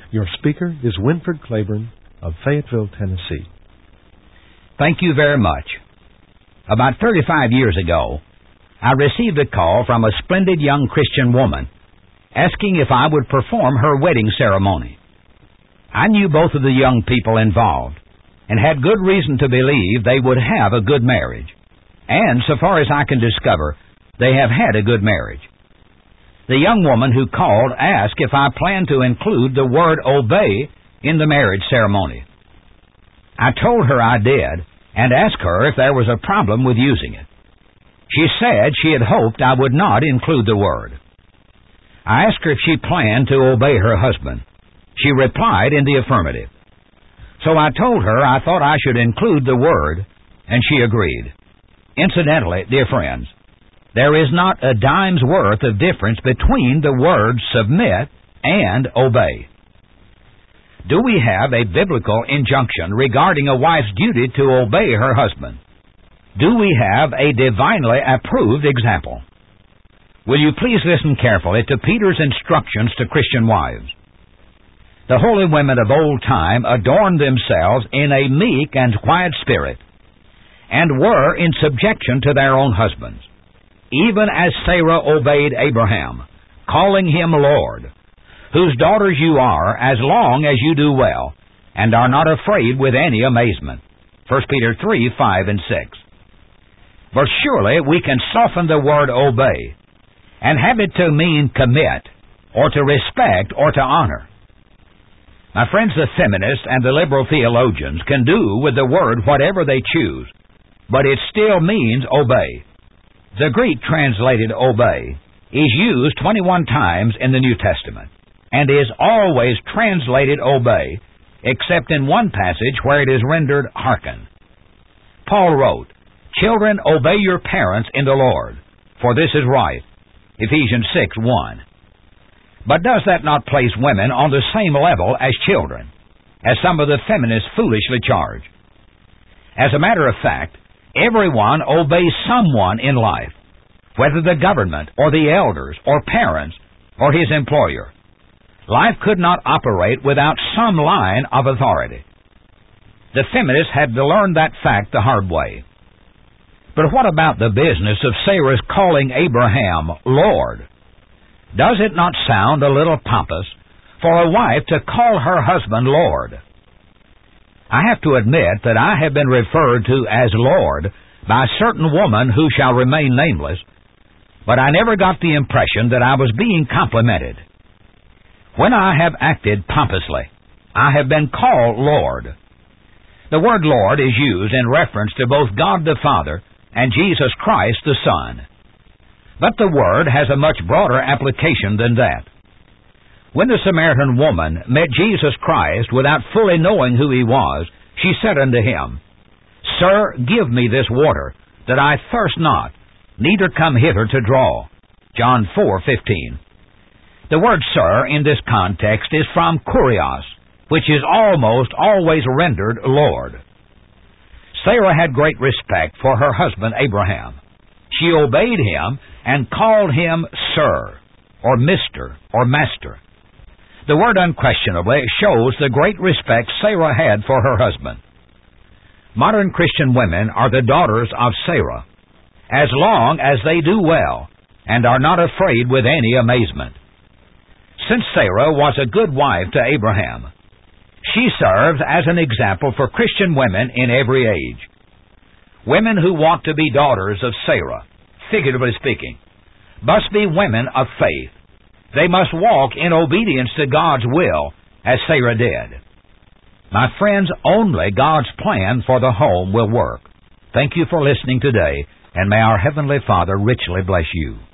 Your speaker is Winford Claiborne of Fayetteville, Tennessee. Thank you very much. About 35 years ago, I received a call from a splendid young Christian woman asking if I would perform her wedding ceremony. I knew both of the young people involved and had good reason to believe they would have a good marriage. And so far as I can discover, they have had a good marriage. The young woman who called asked if I planned to include the word obey in the marriage ceremony. I told her I did and asked her if there was a problem with using it. She said she had hoped I would not include the word. I asked her if she planned to obey her husband. She replied in the affirmative. So I told her I thought I should include the word, and she agreed. Incidentally, dear friends, there is not a dime's worth of difference between the words submit and obey. Do we have a biblical injunction regarding a wife's duty to obey her husband? Do we have a divinely approved example? Will you please listen carefully to Peter's instructions to Christian wives? The holy women of old time adorned themselves in a meek and quiet spirit, and were in subjection to their own husbands, even as Sarah obeyed Abraham, calling him Lord, whose daughters you are, as long as you do well, and are not afraid with any amazement. 1 Peter 3, 5, and 6. But surely we can soften the word obey, and have it to mean commit, or to respect, or to honor. My friends, the feminists and the liberal theologians can do with the word whatever they choose, but it still means obey. The Greek translated obey is used 21 times in the New Testament, and is always translated obey, except in one passage where it is rendered hearken. Paul wrote, "Children, obey your parents in the Lord, for this is right." Ephesians 6:1. But does that not place women on the same level as children, as some of the feminists foolishly charge? As a matter of fact, everyone obeys someone in life, whether the government or the elders or parents or his employer. Life could not operate without some line of authority. The feminists had to learn that fact the hard way. But what about the business of Sarah's calling Abraham Lord? Does it not sound a little pompous for a wife to call her husband Lord? I have to admit that I have been referred to as Lord by a certain woman who shall remain nameless, but I never got the impression that I was being complimented. When I have acted pompously, I have been called Lord. The word Lord is used in reference to both God the Father and Jesus Christ the Son. But the word has a much broader application than that. When the Samaritan woman met Jesus Christ without fully knowing who he was, she said unto him, "Sir, give me this water, that I thirst not, neither come hither to draw." John 4:15. The word sir in this context is from kurios, which is almost always rendered Lord. Sarah had great respect for her husband Abraham. She obeyed him and called him sir, or mister, or master. The word unquestionably shows the great respect Sarah had for her husband. Modern Christian women are the daughters of Sarah, as long as they do well and are not afraid with any amazement. Since Sarah was a good wife to Abraham, she serves as an example for Christian women in every age. Women who want to be daughters of Sarah, figuratively speaking, must be women of faith. They must walk in obedience to God's will, as Sarah did. My friends, only God's plan for the home will work. Thank you for listening today, and may our Heavenly Father richly bless you.